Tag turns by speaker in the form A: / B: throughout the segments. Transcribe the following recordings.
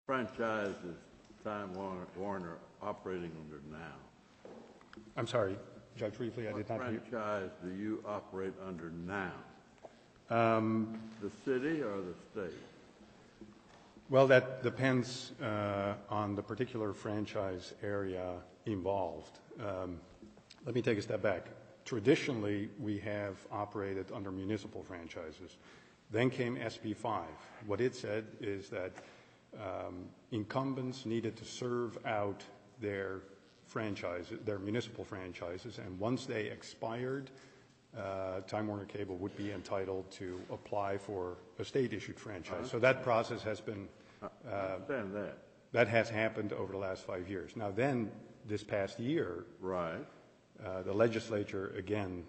A: franchise is Time Warner operating under now?
B: I'm sorry, Judge Reefley, I did not hear.
A: What franchise do you operate under now? The city or the state?
B: Well, that depends on the particular franchise area involved. Let me take a step back. Traditionally, we have operated under municipal franchises. Then came SB 5. What it said is that incumbents needed to serve out their franchises, their municipal franchises, and once they expired, Time Warner Cable would be entitled to apply for a state-issued franchise. So that process has been that has happened over the last 5 years. Now then, this past year,
A: right,
B: the legislature again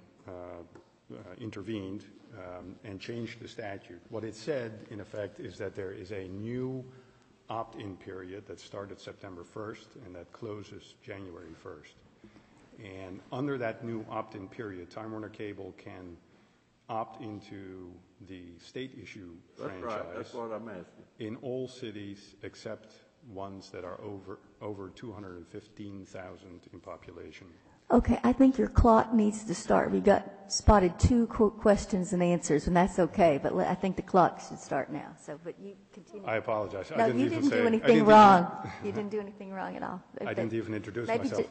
B: intervened and changed the statute. What it said, in effect, is that there is a new opt-in period that started September 1st and that closes January 1st. And under that new opt-in period, Time Warner Cable can opt into the state issue franchise.
A: Right. That's what I'm asking.
B: In all cities except ones that are over 215,000 in population.
C: Okay, I think your clock needs to start. We got spotted 2 questions and answers, and that's okay, but I think the clock should start now. So, but you continue.
B: I apologize.
C: No, you didn't do anything wrong. You didn't do anything wrong at all.
B: I didn't even introduce myself.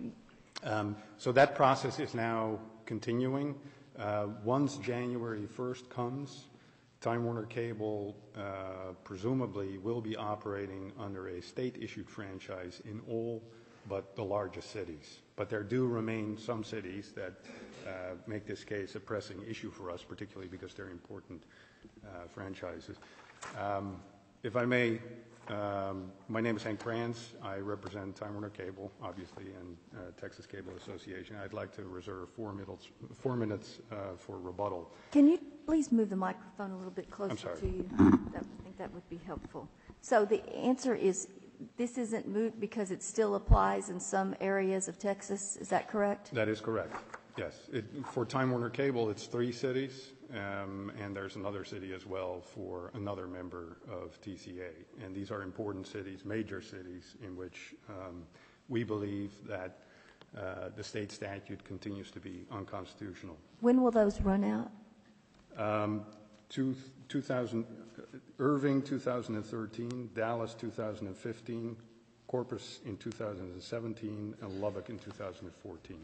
B: So that process is now continuing. Once January 1st comes, Time Warner Cable presumably will be operating under a state-issued franchise in all but the largest cities. But there do remain some cities that make this case a pressing issue for us, particularly because they're important franchises. If I may, my name is Hank Kranz. I represent Time Warner Cable, obviously, and Texas Cable Association. I'd like to reserve 4 minutes for rebuttal.
C: Can you please move the microphone a little bit closer to you? I think that would be helpful. So the answer is this isn't moot because it still applies in some areas of Texas. Is that correct?
B: That is correct, yes. For Time Warner Cable, it's 3 cities, and there's another city as well for another member of TCA. And these are important cities, major cities, in which we believe that the state statute continues to be unconstitutional.
C: When will those run out?
B: Irving 2013, Dallas 2015, Corpus in 2017, and Lubbock in 2014.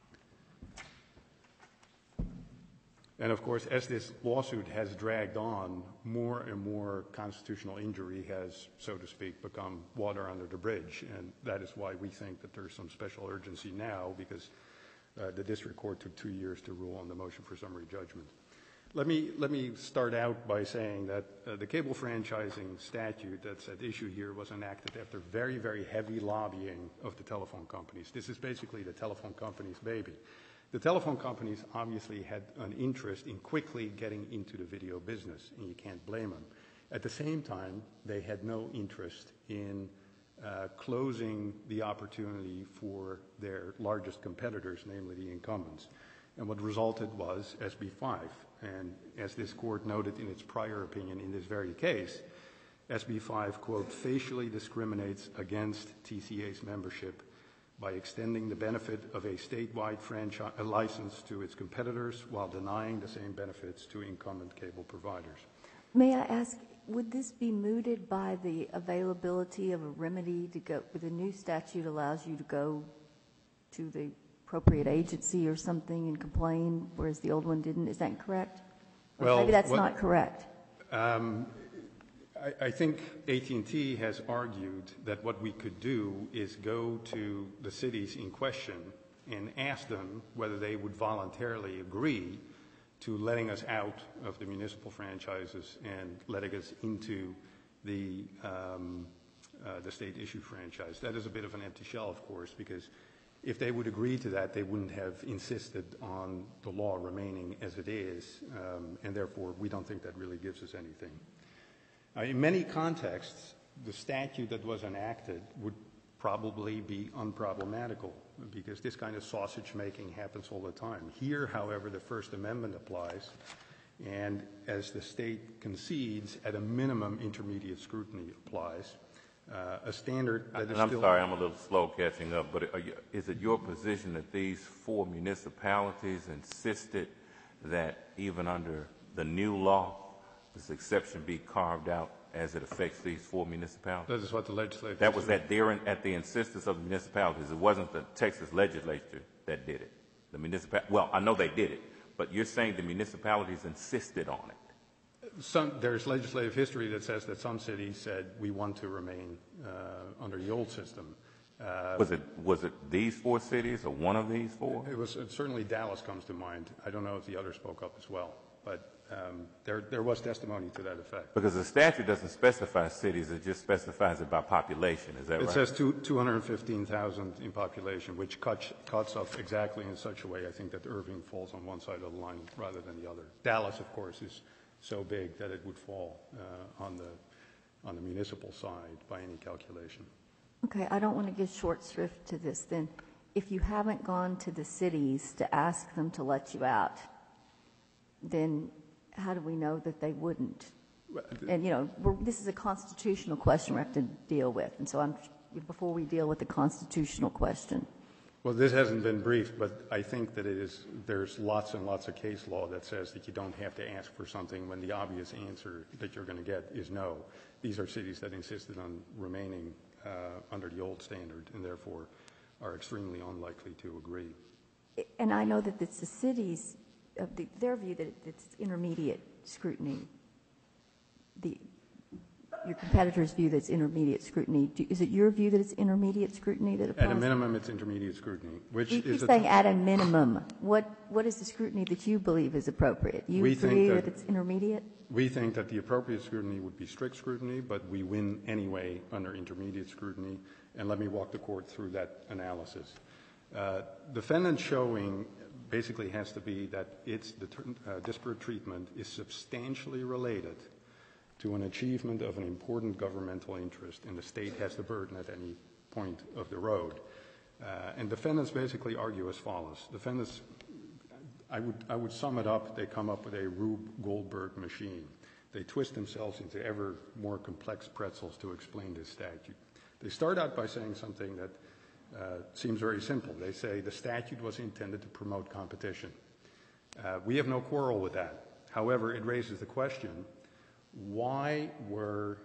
B: And of course, as this lawsuit has dragged on, more and more constitutional injury has, so to speak, become water under the bridge. And that is why we think that there's some special urgency now, because the district court took 2 years to rule on the motion for summary judgment. Let me start out by saying that the cable franchising statute that's at issue here was enacted after very, very heavy lobbying of the telephone companies. This is basically the telephone companies' baby. The telephone companies obviously had an interest in quickly getting into the video business, and you can't blame them. At the same time, they had no interest in closing the opportunity for their largest competitors, namely the incumbents. And what resulted was SB 5. And as this court noted in its prior opinion in this very case, SB 5, quote, facially discriminates against TCA's membership by extending the benefit of a statewide franchise license to its competitors while denying the same benefits to incumbent cable providers.
C: May I ask, would this be mooted by the availability of a remedy to go, with a new statute allows you to go to the appropriate agency or something and complain, whereas the old one didn't? Is that correct? Or well, maybe that's not correct.
B: I think AT&T has argued that what we could do is go to the cities in question and ask them whether they would voluntarily agree to letting us out of the municipal franchises and letting us into the state issue franchise. That is a bit of an empty shell, of course, because if they would agree to that, they wouldn't have insisted on the law remaining as it is, and therefore we don't think that really gives us anything. In many contexts, the statute that was enacted would probably be unproblematical because this kind of sausage making happens all the time. Here, however, the First Amendment applies, and as the state concedes, at a minimum intermediate scrutiny applies. a standard that is
D: And
B: still...
D: I'm sorry, I'm a little slow catching up, but is it your position that these 4 municipalities insisted that even under the new law, this exception be carved out as it affects these 4 municipalities?
B: That is what the legislature...
D: That was at the insistence of the municipalities. It wasn't the Texas legislature that did it. Well, I know they did it, but you're saying the municipalities insisted on it.
B: There's legislative history that says that some cities said we want to remain under the old system.
D: Was it these 4 cities or one of these 4?
B: Certainly Dallas comes to mind. I don't know if the others spoke up as well, but there was testimony to that effect.
D: Because the statute doesn't specify cities, it just specifies it by population, is that right?
B: It says 215,000 in population, which cuts off exactly in such a way, I think, that Irving falls on one side of the line rather than the other. Dallas, of course, is so big that it would fall on the municipal side by any calculation.
C: Okay, I don't want to give short shrift to this then. If you haven't gone to the cities to ask them to let you out, then how do we know that they wouldn't? And, this is a constitutional question we have to deal with. And so before we deal with the constitutional question.
B: Well, this hasn't been briefed, but I think that there's lots and lots of case law that says that you don't have to ask for something when the obvious answer that you're going to get is no. These are cities that insisted on remaining under the old standard and therefore are extremely unlikely to agree.
C: And I know that it's the cities, their view that it's intermediate scrutiny. Your competitor's view that it's intermediate scrutiny. Is it your view that it's intermediate scrutiny that applies?
B: At a minimum, it's intermediate scrutiny, which
C: you
B: is...
C: keep saying at a minimum. What is the scrutiny that you believe is appropriate? You agree that it's intermediate?
B: We think that the appropriate scrutiny would be strict scrutiny, but we win anyway under intermediate scrutiny. And let me walk the court through that analysis. Defendant showing basically has to be that its disparate treatment is substantially related to an achievement of an important governmental interest, and the state has the burden at any point of the road. And defendants basically argue as follows. Defendants, I would sum it up, they come up with a Rube Goldberg machine. They twist themselves into ever more complex pretzels to explain this statute. They start out by saying something that seems very simple. They say the statute was intended to promote competition. We have no quarrel with that. However, it raises the question, why were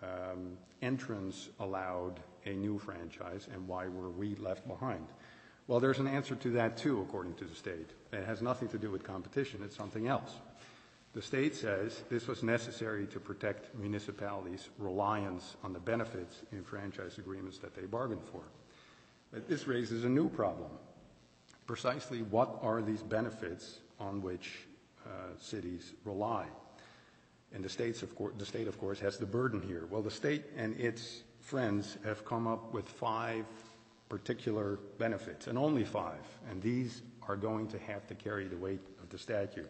B: entrants allowed a new franchise and why were we left behind? Well, there's an answer to that too, according to the state. It has nothing to do with competition, it's something else. The state says this was necessary to protect municipalities' reliance on the benefits in franchise agreements that they bargained for. But this raises a new problem. Precisely what are these benefits on which cities rely? And the state, of course, has the burden here. Well, the state and its friends have come up with 5 particular benefits, and only 5, and these are going to have to carry the weight of the statute.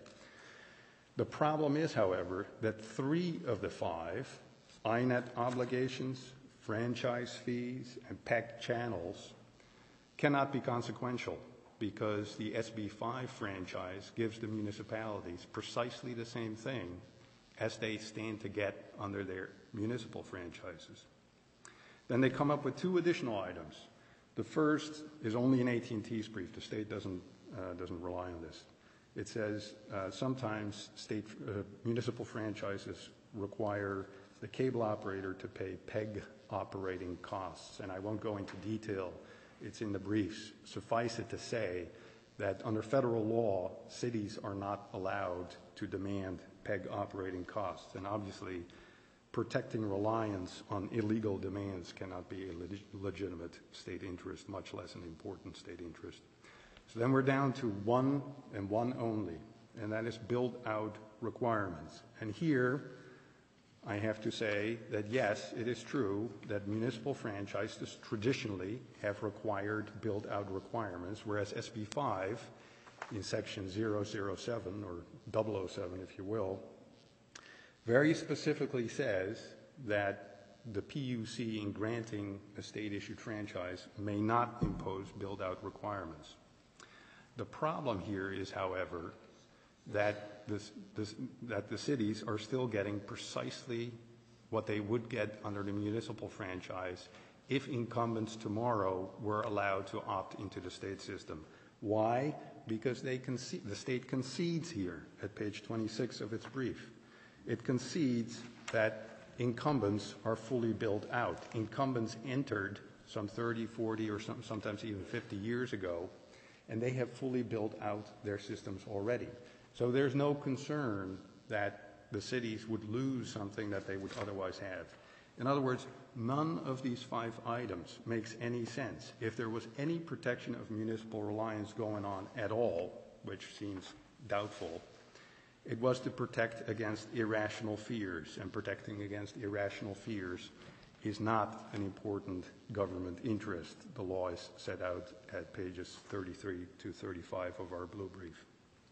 B: The problem is, however, that 3 of the 5, INET obligations, franchise fees, and PEC channels, cannot be consequential because the SB5 franchise gives the municipalities precisely the same thing as they stand to get under their municipal franchises. Then they come up with 2 additional items. The first is only in AT&T's brief. The state doesn't rely on this. It says sometimes municipal franchises require the cable operator to pay PEG operating costs, and I won't go into detail. It's in the briefs. Suffice it to say that under federal law, cities are not allowed to demand PEG operating costs, and obviously protecting reliance on illegal demands cannot be a legitimate state interest, much less an important state interest. So then we're down to 1 and 1 only, and that is build out requirements. And here I have to say that yes, it is true that municipal franchises traditionally have required build out requirements, whereas SB5 in section 007 or 007, if you will, very specifically says that the PUC in granting a state-issued franchise may not impose build-out requirements. The problem here is, however, that the cities are still getting precisely what they would get under the municipal franchise if incumbents tomorrow were allowed to opt into the state system. Why? Because the state concedes here at page 26 of its brief. It concedes that incumbents are fully built out. Incumbents entered some 30, 40, or sometimes even 50 years ago, and they have fully built out their systems already. So there's no concern that the cities would lose something that they would otherwise have. In other words, none of these 5 items makes any sense. If there was any protection of municipal reliance going on at all, which seems doubtful, it was to protect against irrational fears, and protecting against irrational fears is not an important government interest. The law is set out at pages 33 to 35 of our blue brief.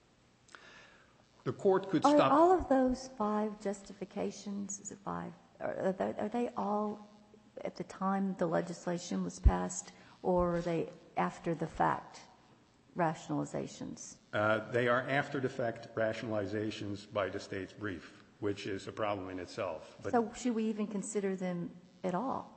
B: The court could stop.
C: Are all of those 5 justifications, is it 5, are they all at the time the legislation was passed, or are they after the fact rationalizations?
B: They are after the fact rationalizations by the state's brief, which is a problem in itself. But
C: so should we even consider them at all?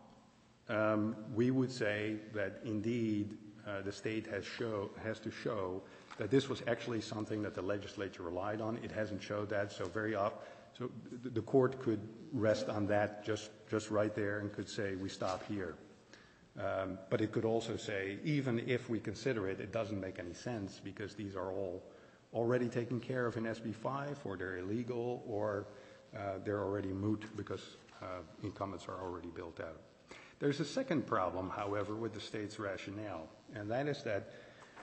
B: We would say that indeed the state has to show that this was actually something that the legislature relied on. It hasn't showed that, so so the court could rest on that just right there and could say we stop here. But it could also say even if we consider it, it doesn't make any sense because these are all already taken care of in SB 5, or they're illegal, or they're already moot because incumbents are already built out. There's a second problem, however, with the state's rationale, and that is that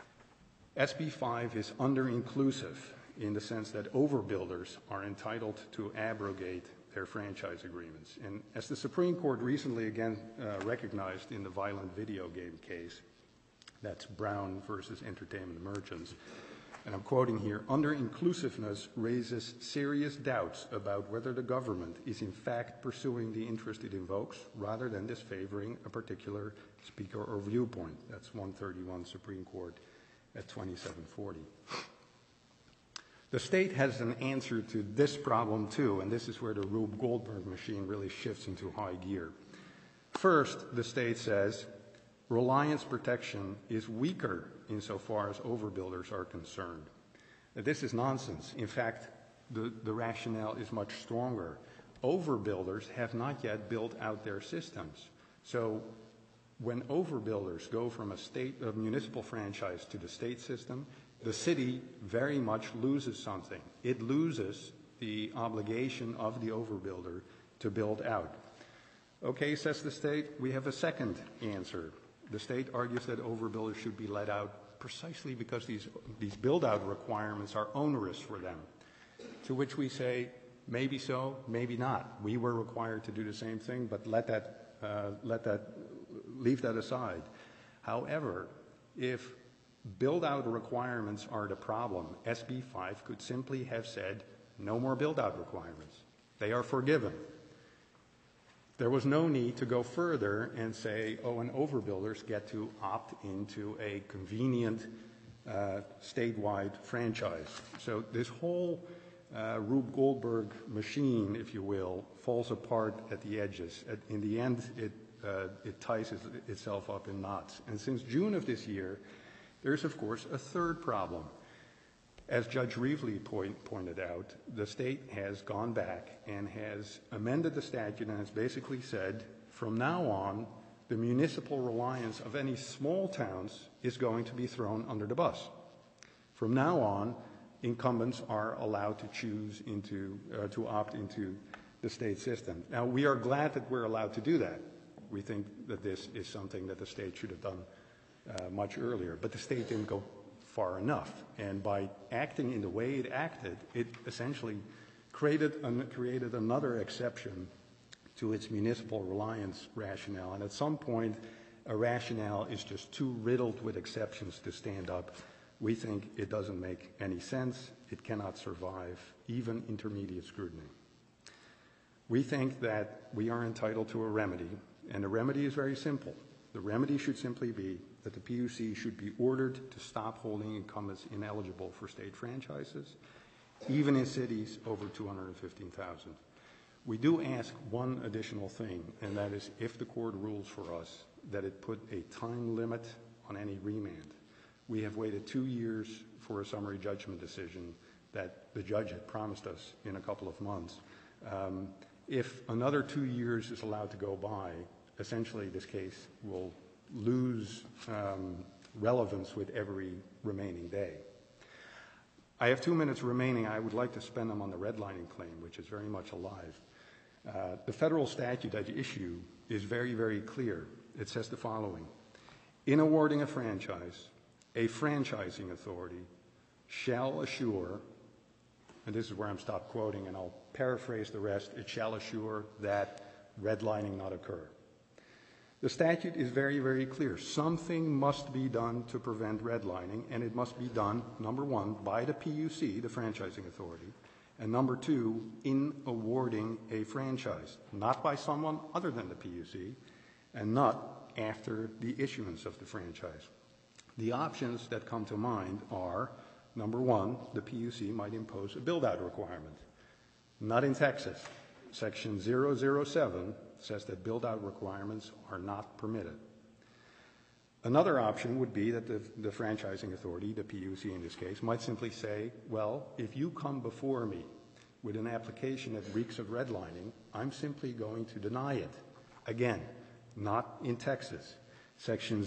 B: SB 5 is under-inclusive in the sense that overbuilders are entitled to abrogate their franchise agreements. And as the Supreme Court recently again recognized in the violent video game case, that's Brown versus Entertainment Merchants, and I'm quoting here, under-inclusiveness raises serious doubts about whether the government is in fact pursuing the interest it invokes rather than disfavoring a particular speaker or viewpoint. That's 131 Supreme Court at 2740. The state has an answer to this problem too, and this is where the Rube Goldberg machine really shifts into high gear. First, the state says reliance protection is weaker insofar as overbuilders are concerned. This is nonsense. In fact, the rationale is much stronger. Overbuilders have not yet built out their systems. So when overbuilders go from a municipal franchise to the state system, the city very much loses something. It loses the obligation of the overbuilder to build out. Okay, says the state, we have a second answer. The state argues that overbuilders should be let out precisely because these build-out requirements are onerous for them, to which we say, maybe so, maybe not. We were required to do the same thing, but leave that aside. However, if build-out requirements are the problem, SB 5 could simply have said, no more build-out requirements. They are forgiven. There was no need to go further and say, and overbuilders get to opt into a convenient statewide franchise. So this whole Rube Goldberg machine, if you will, falls apart at the edges. In the end, it ties itself up in knots. And since June of this year, there's, of course, a third problem. As Judge Reevely pointed out, the state has gone back and has amended the statute and has basically said, from now on, the municipal reliance of any small towns is going to be thrown under the bus. From now on, incumbents are allowed to choose to opt into the state system. Now, we are glad that we're allowed to do that. We think that this is something that the state should have done much earlier, but the state didn't go far enough. And by acting in the way it acted, it essentially created another exception to its municipal reliance rationale. And at some point, a rationale is just too riddled with exceptions to stand up. We think it doesn't make any sense. It cannot survive even intermediate scrutiny. We think that we are entitled to a remedy, and the remedy is very simple. The remedy should simply be that the PUC should be ordered to stop holding incumbents ineligible for state franchises, even in cities over 215,000. We do ask one additional thing, and that is if the court rules for us that it put a time limit on any remand. We have waited 2 years for a summary judgment decision that the judge had promised us in a couple of months. If another 2 years is allowed to go by, essentially this case will lose relevance with every remaining day. I have 2 minutes remaining. I would like to spend them on the redlining claim, which is very much alive. The federal statute at issue is very, very clear. It says the following: in awarding a franchise, a franchising authority shall assure, and this is where I'm stopped quoting, and I'll paraphrase the rest, it shall assure that redlining not occur. The statute is very, very clear. Something must be done to prevent redlining, and it must be done, number one, by the PUC, the franchising authority, and number two, in awarding a franchise, not by someone other than the PUC, and not after the issuance of the franchise. The options that come to mind are, number one, the PUC might impose a build-out requirement. Not in Texas. Section 007 says that build-out requirements are not permitted. Another option would be that the franchising authority, the PUC in this case, might simply say, well, if you come before me with an application that reeks of redlining, I'm simply going to deny it. Again, not in Texas. Section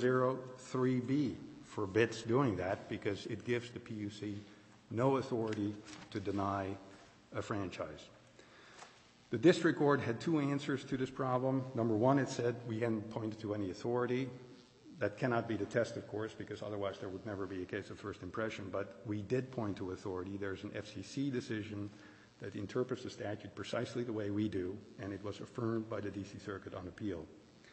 B: 003B forbids doing that because it gives the PUC no authority to deny a franchise. The district court had two answers to this problem. Number one, it said we hadn't pointed to any authority. That cannot be the test, of course, because otherwise there would never be a case of first impression, but we did point to authority. There's an FCC decision that interprets the statute precisely the way we do, and it was affirmed by the D.C. Circuit on appeal.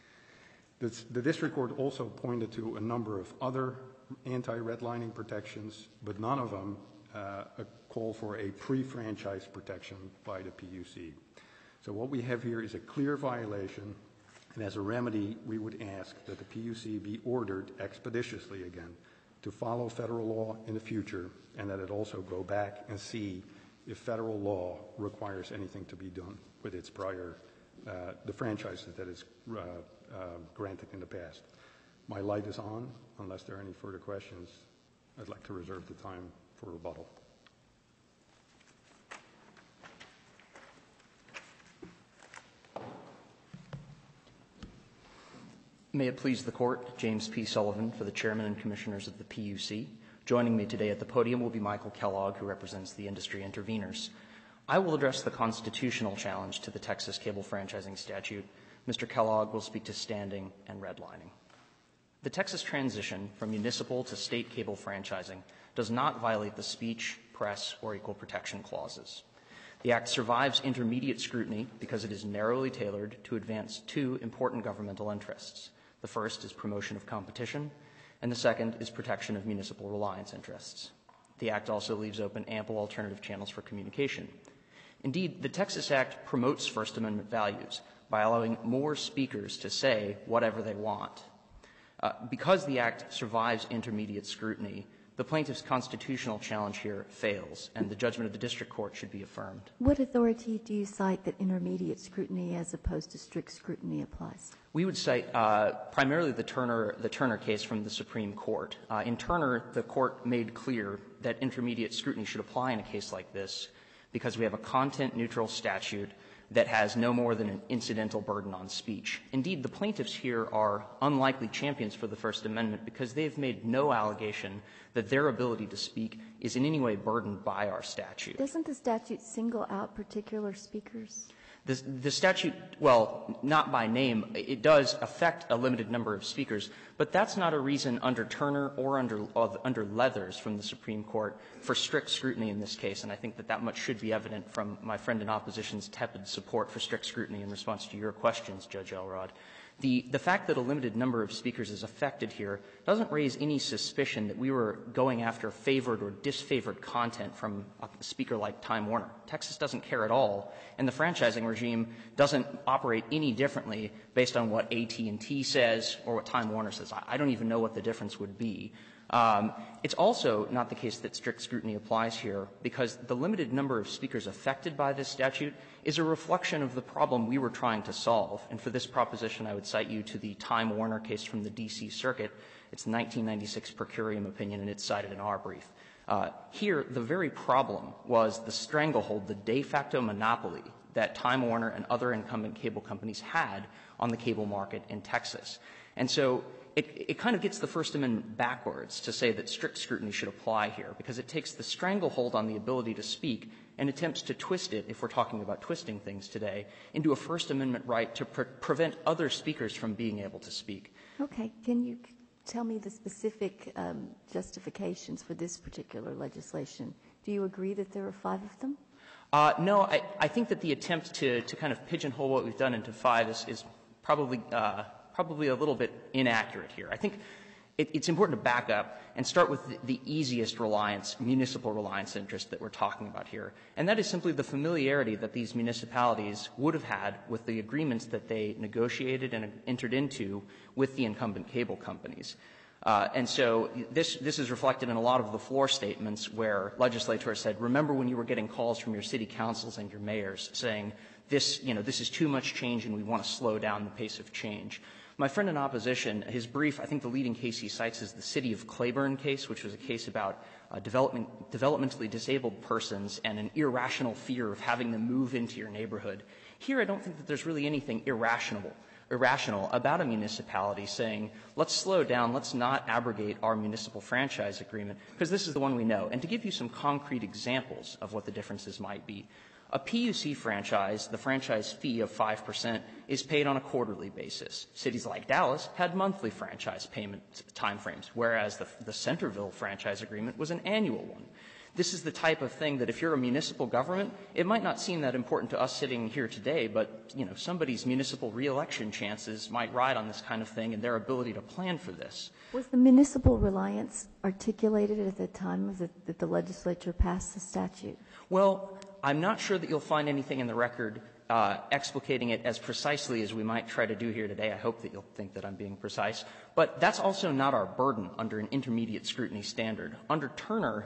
B: The district court also pointed to a number of other anti-redlining protections, but none of them call for a pre-franchise protection by the PUC. So what we have here is a clear violation, and as a remedy, we would ask that the PUC be ordered expeditiously again to follow federal law in the future, and that it also go back and see if federal law requires anything to be done with its prior, the franchises that is granted in the past. My light is on. Unless there are any further questions, I'd like to reserve the time for rebuttal.
E: May it please the Court, James P. Sullivan for the Chairman and Commissioners of the PUC. Joining me today at the podium will be Michael Kellogg, who represents the industry interveners. I will address the constitutional challenge to the Texas cable franchising statute. Mr. Kellogg will speak to standing and redlining. The Texas transition from municipal to state cable franchising does not violate the speech, press, or equal protection clauses. The Act survives intermediate scrutiny because it is narrowly tailored to advance two important governmental interests. The first is promotion of competition, and the second is protection of municipal reliance interests. The Act also leaves open ample alternative channels for communication. Indeed, the Texas Act promotes First Amendment values by allowing more speakers to say whatever they want. Because the Act survives intermediate scrutiny, the plaintiff's constitutional challenge here fails, and the judgment of the district court should be affirmed.
C: What authority do you cite that intermediate scrutiny as opposed to strict scrutiny applies?
E: We would cite primarily the Turner case from the Supreme Court. In Turner, the court made clear that intermediate scrutiny should apply in a case like this because we have a content-neutral statute that has no more than an incidental burden on speech. Indeed, the plaintiffs here are unlikely champions for the First Amendment because they've made no allegation that their ability to speak is in any way burdened by our statute.
C: Doesn't the statute single out particular speakers?
E: The statute, well, not by name, it does affect a limited number of speakers, but that's not a reason under Turner or under Leathers from the Supreme Court for strict scrutiny in this case, and I think that much should be evident from my friend in opposition's tepid support for strict scrutiny in response to your questions, Judge Elrod. The fact that a limited number of speakers is affected here doesn't raise any suspicion that we were going after favored or disfavored content from a speaker like Time Warner. Texas doesn't care at all, and the franchising regime doesn't operate any differently based on what AT&T says or what Time Warner says. I don't even know what the difference would be. It's also not the case that strict scrutiny applies here, because the limited number of speakers affected by this statute is a reflection of the problem we were trying to solve. And for this proposition, I would cite you to the Time Warner case from the D.C. Circuit. It's the 1996 per curiam opinion, and it's cited in our brief. Here, the very problem was the stranglehold, the de facto monopoly that Time Warner and other incumbent cable companies had on the cable market in Texas. And so it kind of gets the First Amendment backwards to say that strict scrutiny should apply here, because it takes the stranglehold on the ability to speak and attempts to twist it, if we're talking about twisting things today, into a First Amendment right to prevent other speakers from being able to speak.
C: Okay. Can you tell me the specific justifications for this particular legislation? Do you agree that there are 5 of them?
E: No, I think that the attempt to kind of pigeonhole what we've done into 5 is probably a little bit inaccurate here. I think it's important to back up and start with the easiest municipal reliance interest that we're talking about here, and that is simply the familiarity that these municipalities would have had with the agreements that they negotiated and entered into with the incumbent cable companies. And so this is reflected in a lot of the floor statements where legislators said, remember when you were getting calls from your city councils and your mayors saying, this is too much change and we want to slow down the pace of change. My friend in opposition, his brief, I think the leading case he cites is the City of Claiborne case, which was a case about developmentally disabled persons and an irrational fear of having them move into your neighborhood. Here, I don't think that there's really anything irrational about a municipality saying, let's slow down, let's not abrogate our municipal franchise agreement, because this is the one we know. And to give you some concrete examples of what the differences might be, a PUC franchise, the franchise fee of 5%, is paid on a quarterly basis. Cities like Dallas had monthly franchise payment timeframes, whereas the Centerville franchise agreement was an annual one. This is the type of thing that if you're a municipal government, it might not seem that important to us sitting here today, but, somebody's municipal reelection chances might ride on this kind of thing and their ability to plan for this.
C: Was the municipal reliance articulated at the time that the legislature passed the statute?
E: Well, I'm not sure that you'll find anything in the record explicating it as precisely as we might try to do here today. I hope that you'll think that I'm being precise. But that's also not our burden under an intermediate scrutiny standard. Under Turner,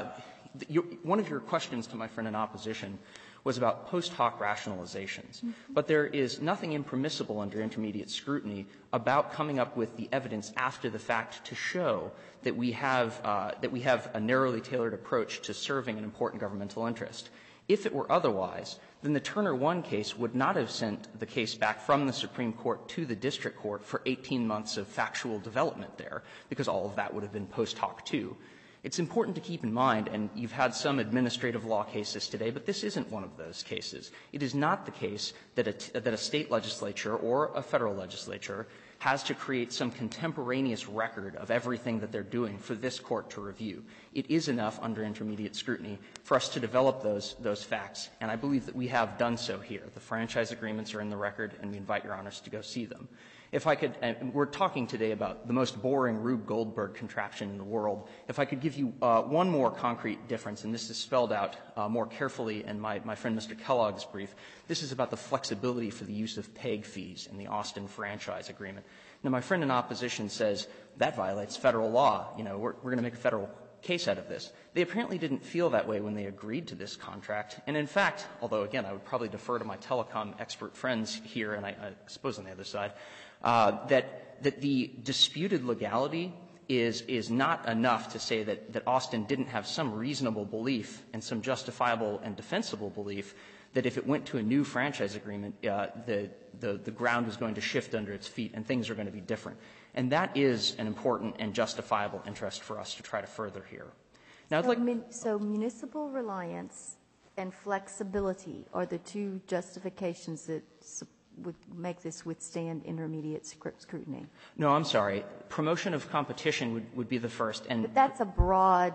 E: one of your questions to my friend in opposition was about post hoc rationalizations. But there is nothing impermissible under intermediate scrutiny about coming up with the evidence after the fact to show that we have a narrowly tailored approach to serving an important governmental interest. If it were otherwise, then the Turner 1 case would not have sent the case back from the Supreme Court to the district court for 18 months of factual development there, because all of that would have been post hoc too. It's important to keep in mind, and you've had some administrative law cases today, but this isn't one of those cases. It is not the case that a state legislature or a federal legislature has to create some contemporaneous record of everything that they're doing for this court to review. It is enough under intermediate scrutiny for us to develop those facts, and I believe that we have done so here. The franchise agreements are in the record, and we invite your honors to go see them. If I could, and we're talking today about the most boring Rube Goldberg contraption in the world. If I could give you one more concrete difference, and this is spelled out more carefully in my friend Mr. Kellogg's brief. This is about the flexibility for the use of PEG fees in the Austin franchise agreement. Now, my friend in opposition says that violates federal law. We're going to make a federal case out of this. They apparently didn't feel that way when they agreed to this contract. And in fact, although again, I would probably defer to my telecom expert friends here, and I suppose on the other side, that the disputed legality is not enough to say that Austin didn't have some reasonable belief and some justifiable and defensible belief that if it went to a new franchise agreement, the ground was going to shift under its feet and things are going to be different. And that is an important and justifiable interest for us to try to further here. Now,
C: so municipal reliance and flexibility are the two justifications that would make this withstand intermediate scrutiny.
E: No, I'm sorry. Promotion of competition would be the first.
C: But that's a broad.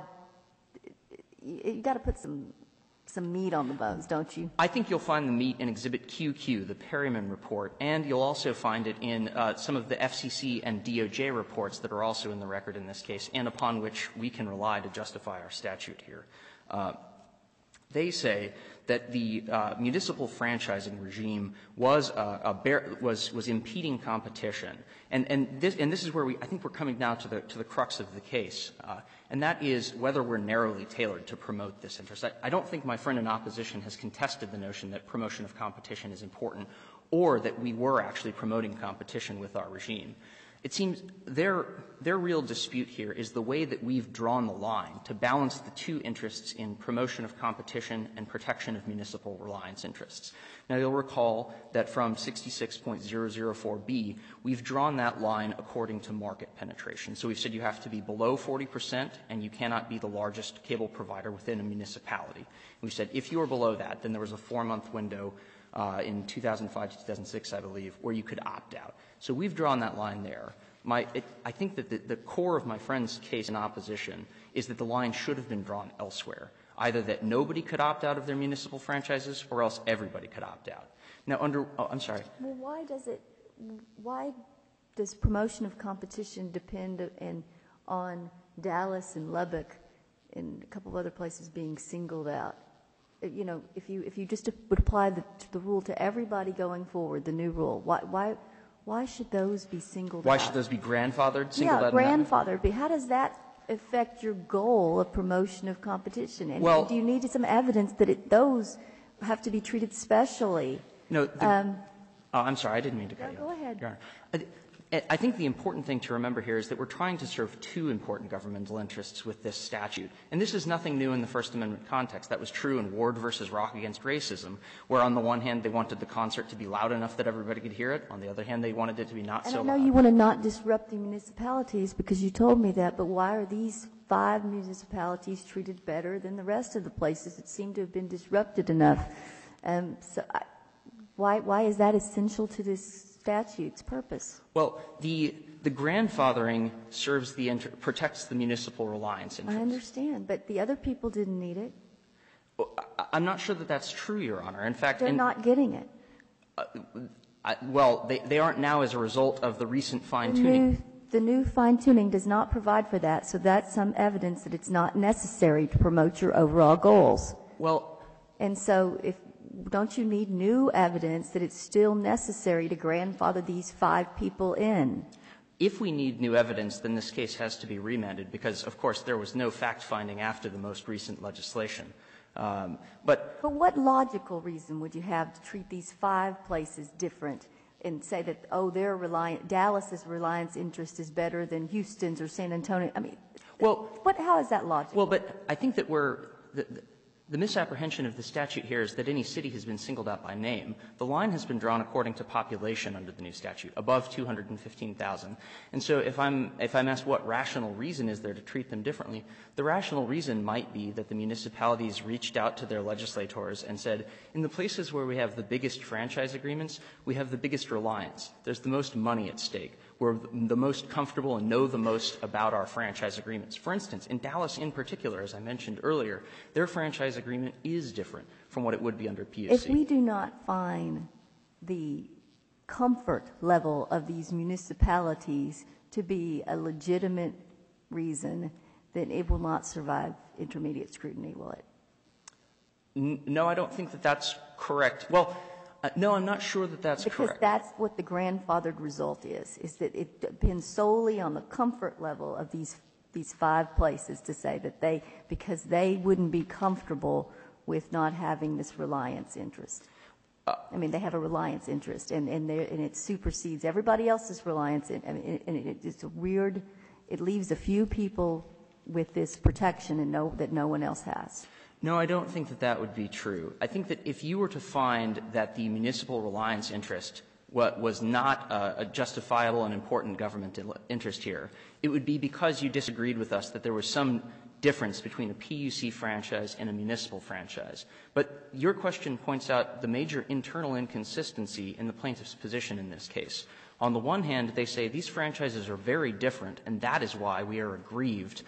C: You got to put some meat on the bones, don't you?
E: I think you'll find the meat in Exhibit QQ, the Perryman report, and you'll also find it in some of the FCC and DOJ reports that are also in the record in this case, and upon which we can rely to justify our statute here. They say that the municipal franchising regime was was impeding competition, and this is where I think we're coming now to the crux of the case, and that is whether we're narrowly tailored to promote this interest. I don't think my friend in opposition has contested the notion that promotion of competition is important, or that we were actually promoting competition with our regime. It seems their real dispute here is the way that we've drawn the line to balance the two interests in promotion of competition and protection of municipal reliance interests. Now, you'll recall that from 66.004B, we've drawn that line according to market penetration. So we've said you have to be below 40% and you cannot be the largest cable provider within a municipality. We said if you are below that, then there was a 4-month window in 2005 to 2006, I believe, where you could opt out. So we've drawn that line there. I think that the core of my friend's case in opposition is that the line should have been drawn elsewhere, either that nobody could opt out of their municipal franchises or else everybody could opt out. Now, I'm sorry.
C: Well, why does promotion of competition depend on Dallas and Lubbock and a couple of other places being singled out? You know, if you just would apply the rule to everybody going forward, the new rule, why should those be singled out?
E: Why should those be grandfathered, singled out?
C: Yeah, grandfathered. But how does that affect your goal of promotion of competition? And do you need some evidence that those have to be treated specially?
E: No. I'm sorry, I didn't mean to cut you off.
C: Go ahead.
E: Your Honor. I think the important thing to remember here is that we're trying to serve two important governmental interests with this statute. And this is nothing new in the First Amendment context. That was true in Ward versus Rock against racism, where on the one hand they wanted the concert to be loud enough that everybody could hear it. On the other hand, they wanted it to be not so loud.
C: And I know you want to not disrupt the municipalities because you told me that, but why are these 5 municipalities treated better than the rest of the places that seem to have been disrupted enough? Why is that essential to this statute's purpose?
E: Well, the grandfathering serves protects the municipal reliance interest.
C: I understand, but the other people didn't need it.
E: Well, I'm not sure that that's true, Your Honor. In fact,
C: they're not getting it.
E: They aren't now as a result of the recent fine-tuning.
C: The new fine-tuning does not provide for that, so that's some evidence that it's not necessary to promote your overall goals.
E: Well,
C: and so don't you need new evidence that it's still necessary to grandfather these 5 people in?
E: If we need new evidence, then this case has to be remanded because, of course, there was no fact-finding after the most recent legislation. But
C: what logical reason would you have to treat these 5 places different and say that, Dallas's reliance interest is better than Houston's or San Antonio? I mean, how is that logical?
E: Well, but I think that the misapprehension of the statute here is that any city has been singled out by name. The line has been drawn according to population under the new statute, above 215,000. And so if I'm asked what rational reason is there to treat them differently, the rational reason might be that the municipalities reached out to their legislators and said, in the places where we have the biggest franchise agreements, we have the biggest reliance. There's the most money at stake. We're the most comfortable and know the most about our franchise agreements. For instance, in Dallas in particular, as I mentioned earlier, their franchise agreement is different from what it would be under PUC.
C: If we do not find the comfort level of these municipalities to be a legitimate reason, then it will not survive intermediate scrutiny, will it?
E: No, I don't think that that's correct. Well, no, I'm not sure that that's correct.
C: Because that's what the grandfathered result is that it depends solely on the comfort level of these 5 places to say that because they wouldn't be comfortable with not having this reliance interest. I mean, they have a reliance interest, and it supersedes everybody else's reliance. It's weird. It leaves a few people with this protection that no one else has.
E: No, I don't think that that would be true. I think that if you were to find that the municipal reliance interest was not a justifiable and important government interest here, it would be because you disagreed with us that there was some difference between a PUC franchise and a municipal franchise. But your question points out the major internal inconsistency in the plaintiff's position in this case. On the one hand, they say these franchises are very different, and that is why we are aggrieved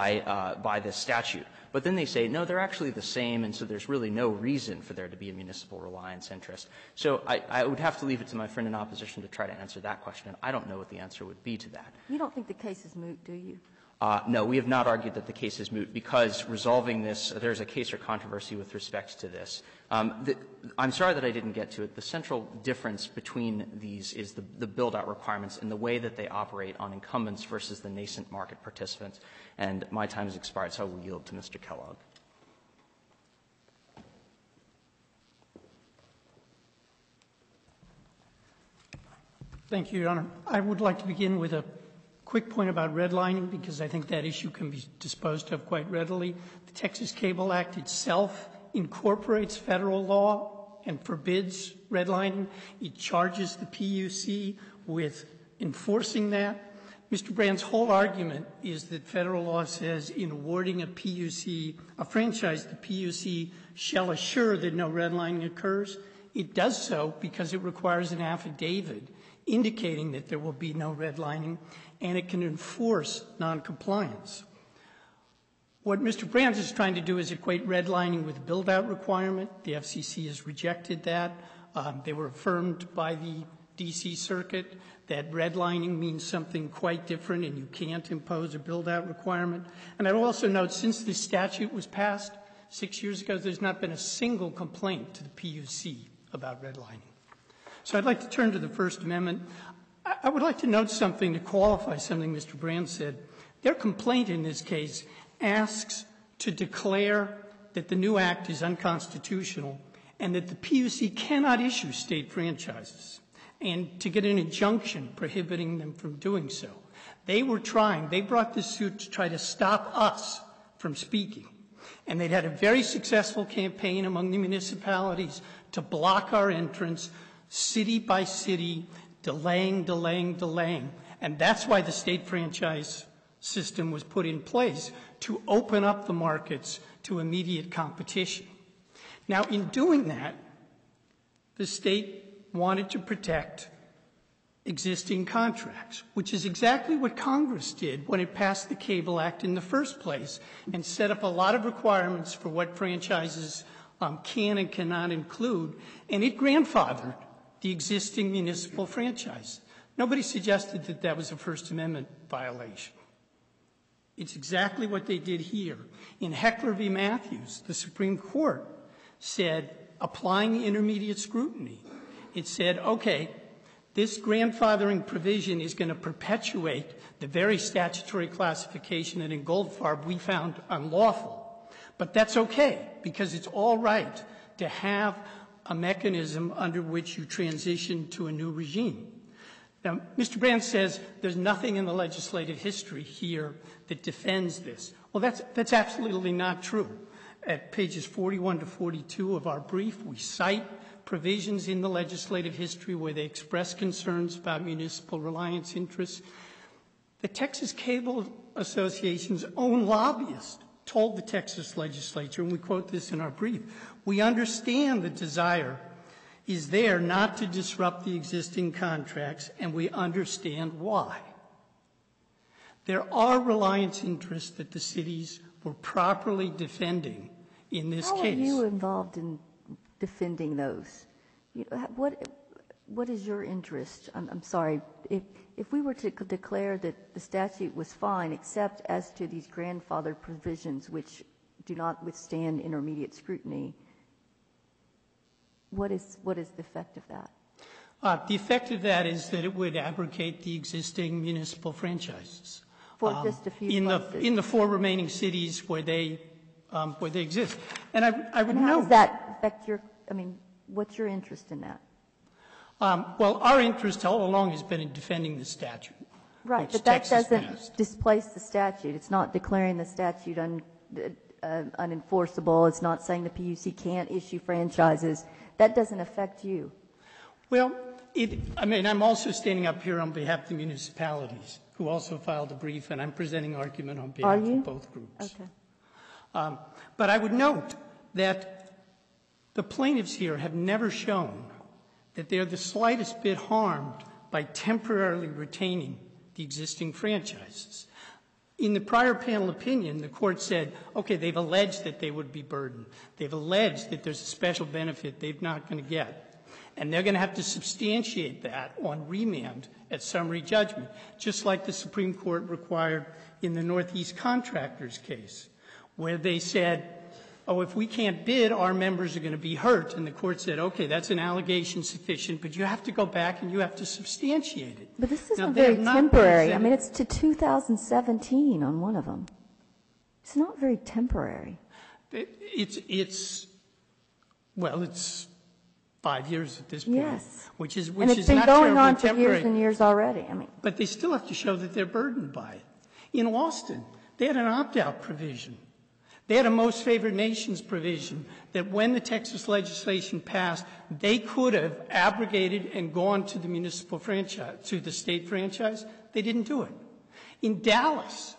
E: by this statute. But then they say, no, they're actually the same, and so there's really no reason for there to be a municipal reliance interest. So I would have to leave it to my friend in opposition to try to answer that question. I don't know what the answer would be to that.
C: You don't think the case is moot, do you?
E: No, we have not argued that the case is moot because resolving this, there's a case or controversy with respect to this. I'm sorry that I didn't get to it. The central difference between these is the build-out requirements and the way that they operate on incumbents versus the nascent market participants. And my time has expired, so I will yield to Mr. Kellogg.
F: Thank you, Your Honor. I would like to begin with a quick point about redlining, because I think that issue can be disposed of quite readily. The Texas Cable Act itself incorporates federal law and forbids redlining. It charges the PUC with enforcing that. Mr. Brand's whole argument is that federal law says in awarding a PUC, a franchise, the PUC shall assure that no redlining occurs. It does so because it requires an affidavit indicating that there will be no redlining, and it can enforce noncompliance. What Mr. Brands is trying to do is equate redlining with build-out requirement. The FCC has rejected that. They were affirmed by the D.C. Circuit that redlining means something quite different and you can't impose a build-out requirement. And I will also note, since this statute was passed 6 years ago, there's not been a single complaint to the PUC about redlining. So I'd like to turn to the First Amendment. I would like to note something to qualify something Mr. Brand said. Their complaint in this case asks to declare that the new act is unconstitutional and that the PUC cannot issue state franchises and to get an injunction prohibiting them from doing so. They brought this suit to try to stop us from speaking. And they'd had a very successful campaign among the municipalities to block our entrance, city by city, delaying. And that's why the state franchise system was put in place, to open up the markets to immediate competition. Now, in doing that, the state wanted to protect existing contracts, which is exactly what Congress did when it passed the Cable Act in the first place and set up a lot of requirements for what franchises can and cannot include, and it grandfathered the existing municipal franchise. Nobody suggested that that was a First Amendment violation. It's exactly what they did here. In Heckler v. Matthews, the Supreme Court said, applying intermediate scrutiny, it said, okay, this grandfathering provision is going to perpetuate the very statutory classification that in Goldfarb we found unlawful. But that's okay, because it's all right to have a mechanism under which you transition to a new regime. Now, Mr. Brand says there's nothing in the legislative history here that defends this. Well, that's absolutely not true. At pages 41 to 42 of our brief, we cite provisions in the legislative history where they express concerns about municipal reliance interests. The Texas Cable Association's own lobbyist told the Texas legislature, and we quote this in our brief, we understand the desire is there not to disrupt the existing contracts, and we understand why. There are reliance interests that the cities were properly defending in this case.
C: How are you involved in defending those? What is your interest? I'm sorry. If we were to declare that the statute was fine, except as to these grandfather provisions which do not withstand intermediate scrutiny, what is the effect of that?
F: The effect of that is that it would abrogate the existing municipal franchises.
C: For just a few places.
F: In the 4 remaining cities where they exist. And I would
C: and how
F: note
C: does that affect what's your interest in that?
F: Well, our interest all along has been in defending the statute.
C: Right, but that doesn't displace the statute. It's not declaring the statute unenforceable. It's not saying the PUC can't issue franchises. That doesn't affect you.
F: Well, I'm also standing up here on behalf of the municipalities who also filed a brief, and I'm presenting argument on behalf of both groups.
C: Okay.
F: But I would note that the plaintiffs here have never shown that they're the slightest bit harmed by temporarily retaining the existing franchises. In the prior panel opinion, the court said, okay, they've alleged that they would be burdened. They've alleged that there's a special benefit they're not going to get. And they're going to have to substantiate that on remand at summary judgment, just like the Supreme Court required in the Northeast Contractors case, where they said, oh, if we can't bid, our members are going to be hurt. And the court said, okay, that's an allegation sufficient, but you have to go back and you have to substantiate it.
C: But this
F: Now,
C: isn't
F: they have
C: very
F: not
C: temporary. I
F: presented-
C: mean, it's to 2017 on one of them. It's not very temporary.
F: It's 5 years at this point.
C: Yes.
F: Which is
C: And it's
F: is
C: been
F: not
C: going
F: terribly
C: on for
F: temporary.
C: years and years already. I mean,
F: But they still have to show that they're burdened by it. In Austin, they had an opt-out provision. They had a most favored nations provision that when the Texas legislation passed, they could have abrogated and gone to the municipal franchise, to the state franchise. They didn't do it. In Dallas,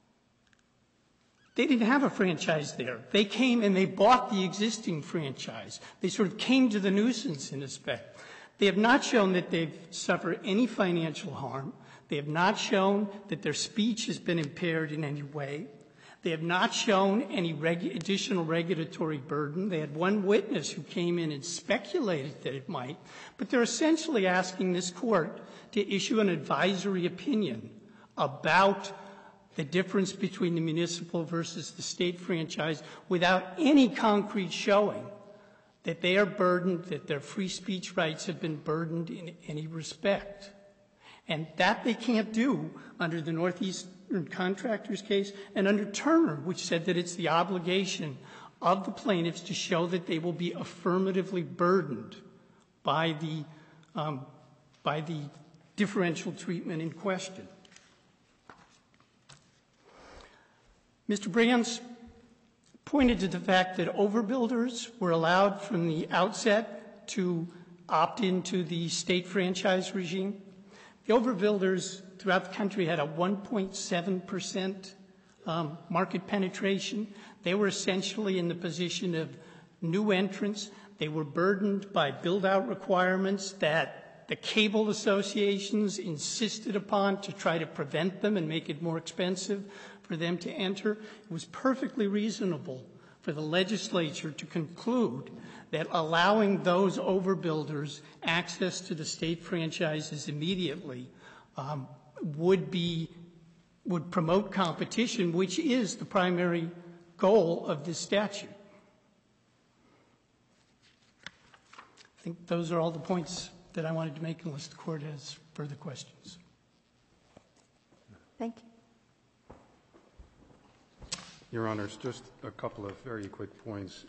F: they didn't have a franchise there. They came and they bought the existing franchise. They sort of came to the nuisance in effect. They have not shown that they've suffered any financial harm. They have not shown that their speech has been impaired in any way. They have not shown any additional regulatory burden. They had one witness who came in and speculated that it might. But they're essentially asking this court to issue an advisory opinion about the difference between the municipal versus the state franchise without any concrete showing that they are burdened, that their free speech rights have been burdened in any respect. And that they can't do under the Northeastern Contractors case and under Turner, which said that it's the obligation of the plaintiffs to show that they will be affirmatively burdened by the differential treatment in question. Mr. Brands pointed to the fact that overbuilders were allowed from the outset to opt into the state franchise regime. The overbuilders throughout the country had a 1.7% market penetration. They were essentially in the position of new entrants. They were burdened by build-out requirements that the cable associations insisted upon to try to prevent them and make it more expensive for them to enter. It was perfectly reasonable for the legislature to conclude that allowing those overbuilders access to the state franchises immediately would promote competition, which is the primary goal of this statute. I think those are all the points that I wanted to make, unless the court has further questions.
C: thank you.
B: Your Honors, just a couple of very quick points.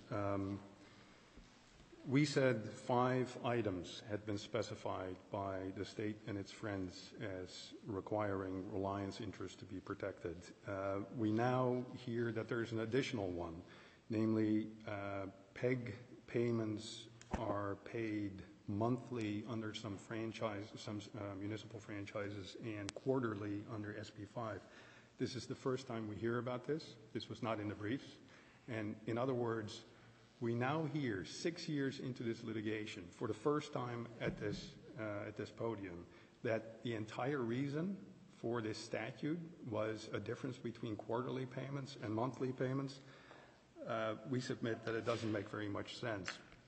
B: We said 5 items had been specified by the state and its friends as requiring reliance interest to be protected. We now hear that there's an additional one, namely PEG payments are paid monthly under some municipal franchises and quarterly under SB 5. This is the first time we hear about this. This was not in the briefs. And in other words, we now hear 6 years into this litigation, for the first time at this podium, that the entire reason for this statute was a difference between quarterly payments and monthly payments. We submit that it doesn't make very much sense.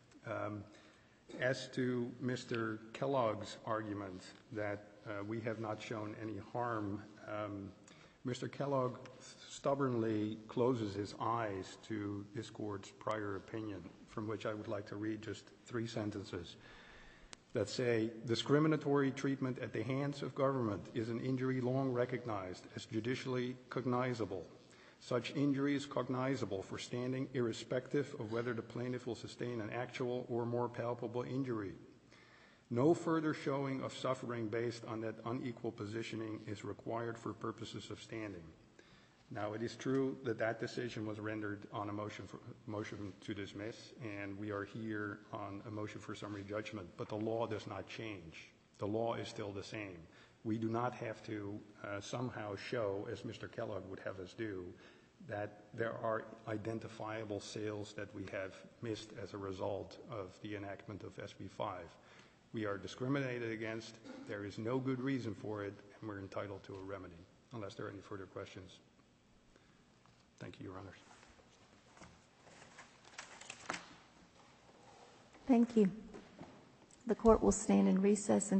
B: As to Mr. Kellogg's argument that we have not shown any harm, Mr. Kellogg stubbornly closes his eyes to this court's prior opinion, from which I would like to read just 3 sentences that say, discriminatory treatment at the hands of government is an injury long recognized as judicially cognizable. Such injury is cognizable for standing irrespective of whether the plaintiff will sustain an actual or more palpable injury. No further showing of suffering based on that unequal positioning is required for purposes of standing. Now, it is true that that decision was rendered on a motion to dismiss, and we are here on a motion for summary judgment, but the law does not change. The law is still the same. We do not have to somehow show, as Mr. Kellogg would have us do, that there are identifiable sales that we have missed as a result of the enactment of SB 5. We are discriminated against. There is no good reason for it, and we're entitled to a remedy, unless there are any further questions. Thank you, Your Honors.
C: Thank you. The court will stand in recess